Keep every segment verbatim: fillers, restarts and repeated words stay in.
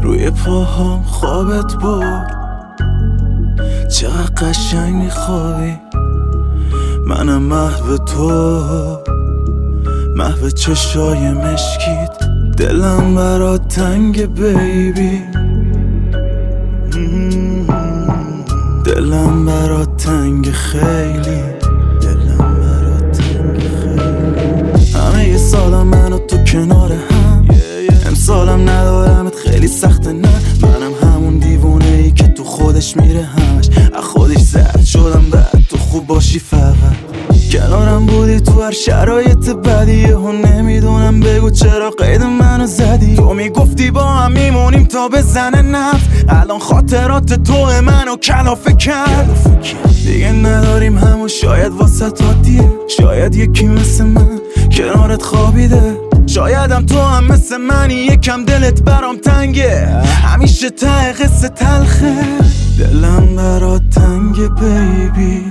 روی پاهام خوابت برد، چقدر قشنگ میخوابی. منم محو تو، محو چشای مشکیت. دلم برات تنگ بیبی، دلم برات تنگ خیلی، دلم برات تنگ خیلی. همه یه سالم من و تو کنار هم، امسالم ندارمت خیلی سخته نه. منم همون دیوونه ای که تو خودش میره همش، از خودش زرد شدم بعد تو خوب باشی فقط. کنارم بودی تو هر شرایط بدیه و نمیدونم بگو چرا قید منو زدی. تو میگفتی با هم میمونیم تا بزنه نفت، الان خاطرات تو منو کلافه کرد. دیگه نداریم همو شاید واسه تادیه، شاید یکی مثل من کنارت خوابیده. شایدم تو هم مثل منی یکم دلت برام تنگه، همیشه ته قصه تلخه. دلم برات تنگه بیبی،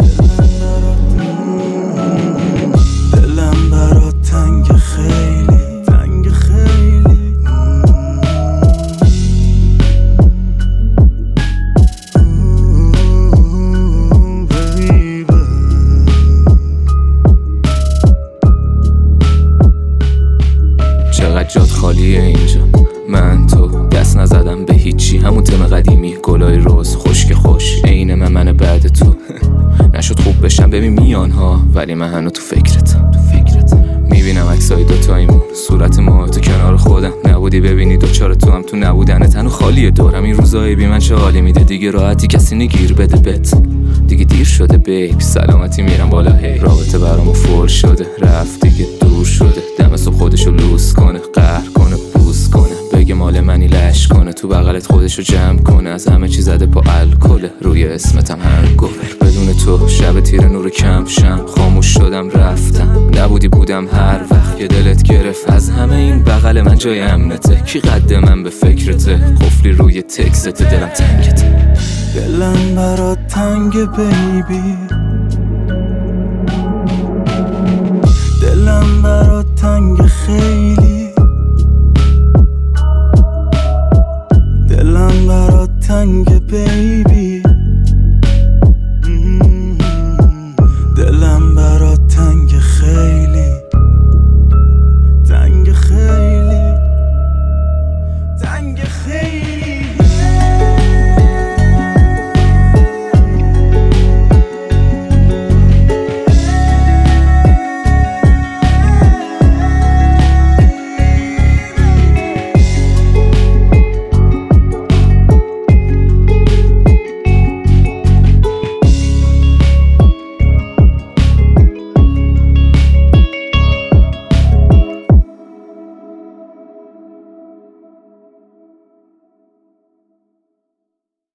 دلم برات تنگ خیلی، تنگ خیلی. چقدر جات خالیه اینجا، من تو دست نزدم به هیچی. همون تم قدیمی گلای روز خشک خوش، عین من من بعد تو. نشد خوب بشم ببین میان ها، ولی من هنو تو فکرتم، تو فکرتم. میبینم عکسای دوتاییمون، صورت ما تو کنار خودم. نبودی ببینی دوچار تو هم تو نبودن تنو خالیه دورم. این روزای بی من چه حالی میده، دیگه راحتی کسی نگیر بده بت. دیگه دیر شده بیب، سلامتی میرم بالا هی. رابطه برامو فول شده، رفت دیگه دور شده. دم صبح خودشو لوس کنه، قهر کنه، بوس کنه، بگه مال منی لش کنه. تو بغلت خودشو جمع کنه، از همه چی زده پا الکله. روی اسمتم هر گفت بدون تو شب تیر نور کم شم. خاموش شدم رفتم، نبودی بودم هر وقت که دلت گرفت. از همه این بغل من جای امنته، کی قد من به فکرته. قفلی روی تکست، دلم تنگته. دلم برات تنگ بیبی، دلم برات تنگ خیلی.